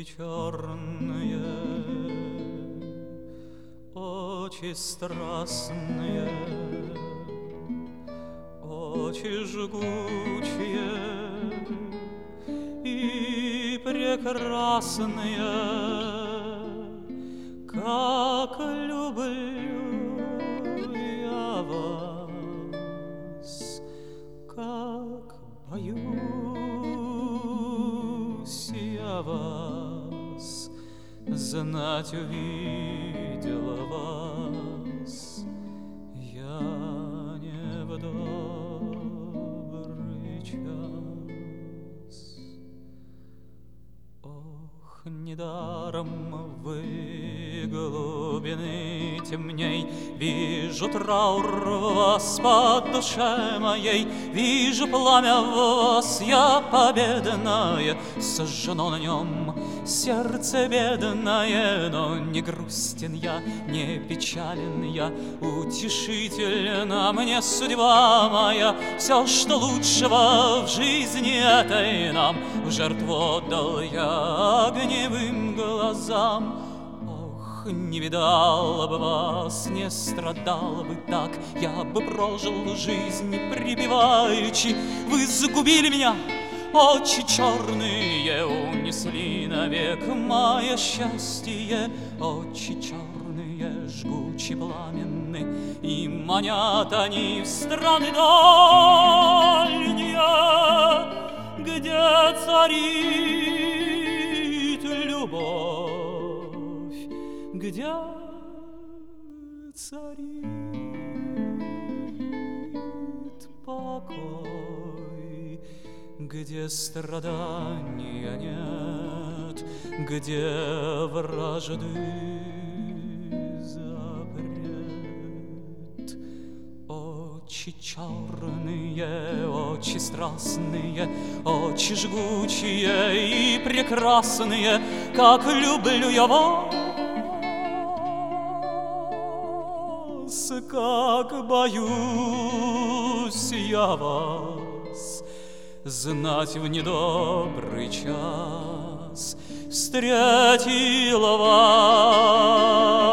Очи черные, очи страстные, очи жгучие и прекрасные, как люблю я вас, как боюсь я вас, знать увидела вас я не в добрый час. Ох, недаром вы, глубины темней, вижу траур в вас по душе моей, вижу пламя в вас я победное, сожжено на нем сердце бедное, но не грустен я, не печален я, утешительна мне судьба моя. Все, что лучшего в жизни этой нам, в жертву отдал я огневым глазам. Ох, не видал бы вас, не страдал бы так, я бы прожил жизнь припеваючи. Вы загубили меня, очи черные унесли навек мое счастье, очи черные, жгучи, пламенны, и манят они в страны дальние, где царит любовь, где царит покой, где страдания нет, где вражды запрет. Очи черные, очи страстные, очи жгучие и прекрасные, как люблю я вас, как боюсь я вас, знать в недобрый час встретила вас.